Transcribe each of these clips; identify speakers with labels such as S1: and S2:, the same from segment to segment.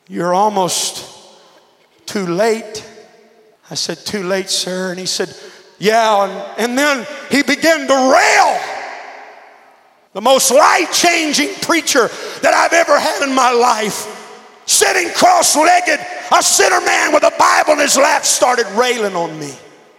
S1: "You're almost too late." I said, "Too late, sir?" And he said, "Yeah." And then he began to rail. The most life-changing preacher that I've ever had in my life, sitting cross-legged, a sinner man with a Bible in his lap, started railing on me.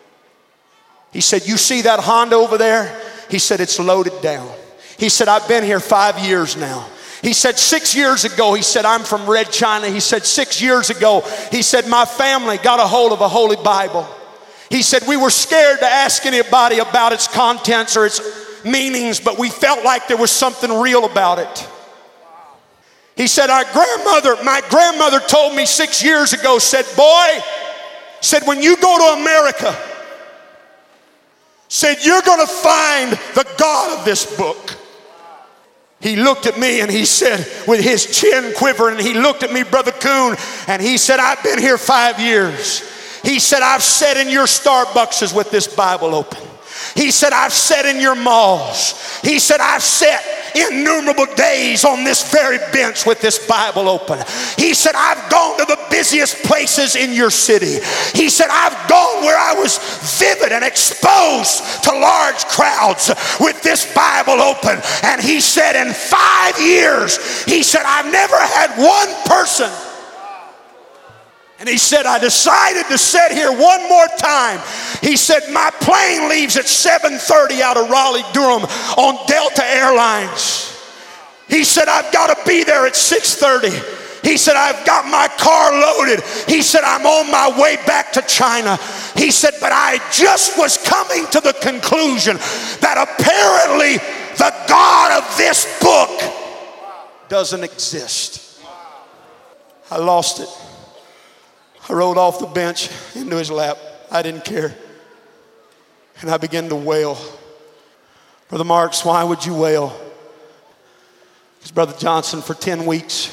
S1: He said, "You see that Honda over there?" He said, "It's loaded down." He said, "I've been here 5 years now." He said, 6 years ago, he said, "I'm from Red China." He said, 6 years ago, he said, "My family got a hold of a Holy Bible." He said, "We were scared to ask anybody about its contents or its meanings, but we felt like there was something real about it." He said, my grandmother told me 6 years ago, said, "Boy," said, "when you go to America," said, "you're going to find the God of this book." He looked at me and he said, with his chin quivering, he looked at me, Brother Coon, and he said, "I've been here 5 years." He said, "I've sat in your Starbucks with this Bible open." He said, "I've sat in your malls." He said, "I've sat innumerable days on this very bench with this Bible open." He said, "I've gone to the busiest places in your city." He said, "I've gone where I was vivid and exposed to large crowds with this Bible open." And he said, in 5 years, he said, "I've never had one person." And he said, "I decided to sit here one more time." He said, "My plane leaves at 7:30 out of Raleigh-Durham on Delta Airlines." He said, "I've got to be there at 6:30. He said, "I've got my car loaded." He said, "I'm on my way back to China." He said, "But I just was coming to the conclusion that apparently the God of this book doesn't exist." I lost it. I rolled off the bench into his lap. I didn't care. And I began to wail. "Brother Marks, why would you wail?" Because Brother Johnson, for 10 weeks,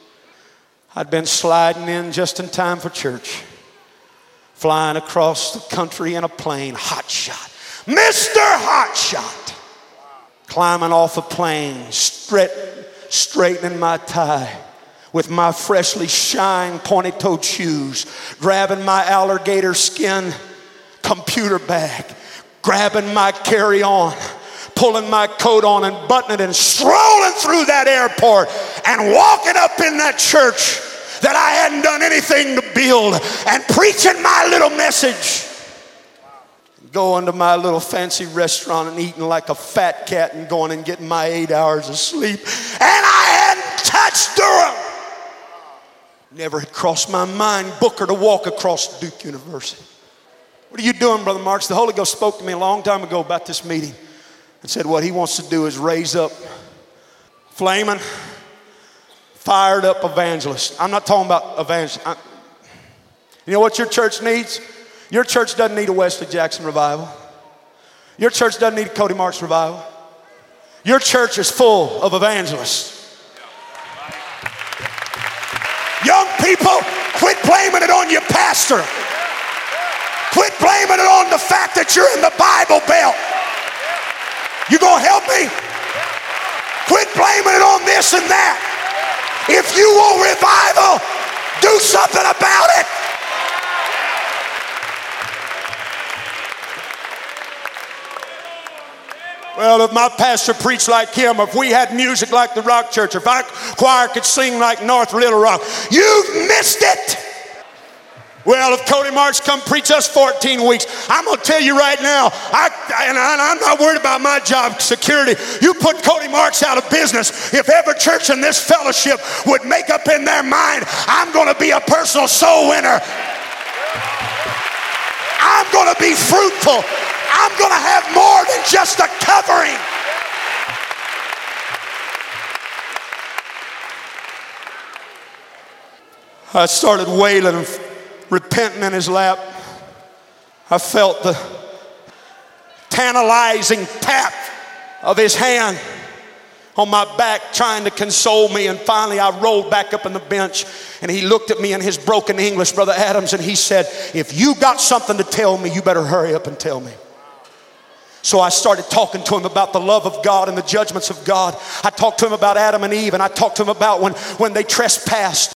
S1: I'd been sliding in just in time for church. Flying across the country in a plane, hot shot. Mr. Hot Shot. Climbing off a plane, straightening my tie. With my freshly shined pointy-toed shoes, grabbing my alligator skin computer bag, grabbing my carry-on, pulling my coat on and buttoning it and strolling through that airport and walking up in that church that I hadn't done anything to build and preaching my little message. Going to my little fancy restaurant and eating like a fat cat and going and getting my 8 hours of sleep. And I hadn't touched Durham. Never had crossed my mind, Booker, to walk across Duke University. "What are you doing, Brother Marks?" The Holy Ghost spoke to me a long time ago about this meeting and said what he wants to do is raise up flaming, fired up evangelists. I'm not talking about evangelists. You know what your church needs? Your church doesn't need a Wesley Jackson revival. Your church doesn't need a Cody Marks revival. Your church is full of evangelists. Young people, quit blaming it on your pastor. Quit blaming it on the fact that you're in the Bible Belt. You gonna help me? Quit blaming it on this and that. If you want revival, do something about it. Well, if my pastor preached like him, if we had music like the Rock Church, if our choir could sing like North Little Rock, you've missed it. Well, if Cody Marks come preach us 14 weeks, I'm going to tell you right now, I'm not worried about my job security. You put Cody Marks out of business. If every church in this fellowship would make up in their mind, I'm going to be a personal soul winner. I'm going to be fruitful. I'm going to have more than just a covering. I started wailing and repenting in his lap. I felt the tantalizing tap of his hand on my back trying to console me, and finally I rolled back up on the bench and he looked at me in his broken English, Brother Adams, and he said, "If you got something to tell me, you better hurry up and tell me." So I started talking to him about the love of God and the judgments of God. I talked to him about Adam and Eve, and I talked to him about when they trespassed